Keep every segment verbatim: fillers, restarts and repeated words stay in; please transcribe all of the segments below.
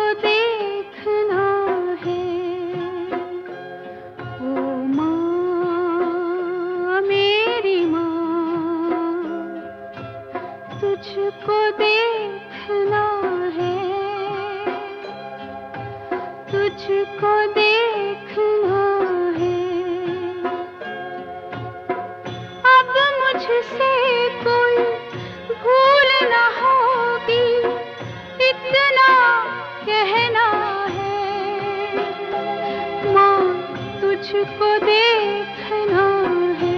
देखना है। ओ माँ, मेरी माँ, तुझको देखना है, तुझको देखना है। अब मुझसे कोई भूल न होगी, इतना कहना है। माँ, तुझको देखना है।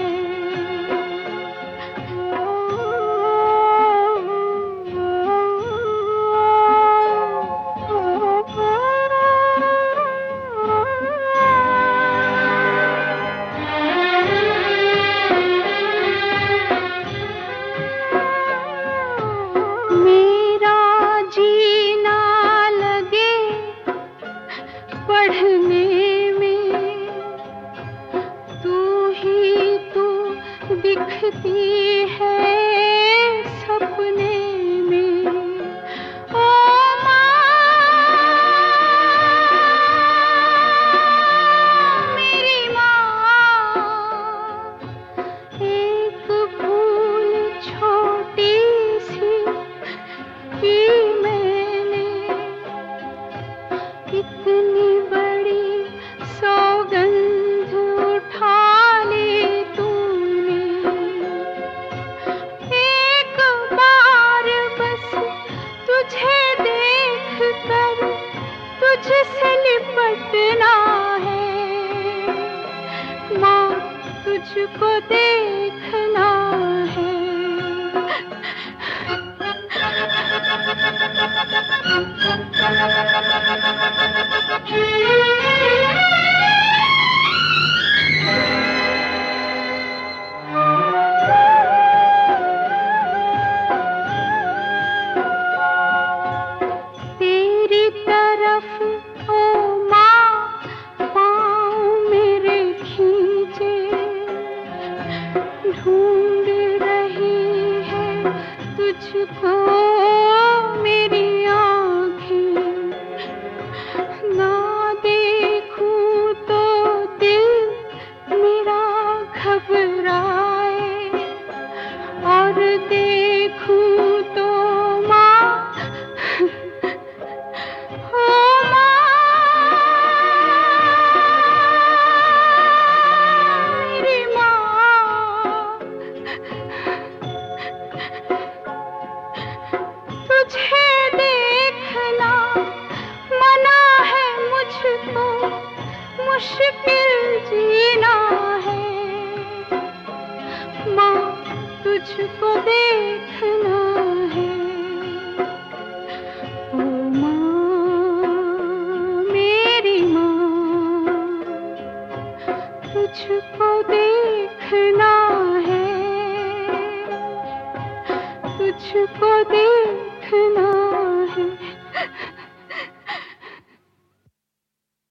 मेरा जीना लगे पढ़ने में, तू ही तू दिखती है सपने में। ओ माँ, मेरी माँ, एक भूल छोटी सी की मैंने, इतनी बड़ी सौगंध उठा ली तूने। एक बार बस तुझे देख कर तुझसे लिपटना है। माँ, तुझको देखना है। तेरी तरफ ओ माँ, पाँव मेरे खींचे, ढूंढ रही है तुझको मेरी आँखें। ना देखूं तो दिल मेरा घबराए, और देखूं तो माँ, ओ माँ, मेरी माँ, तुझे देखना मना है मुझको, मुश्किल जीना है। माँ, तुझको देखना है। ओ माँ, मेरी माँ, तुझको देखना है, तुझको देखना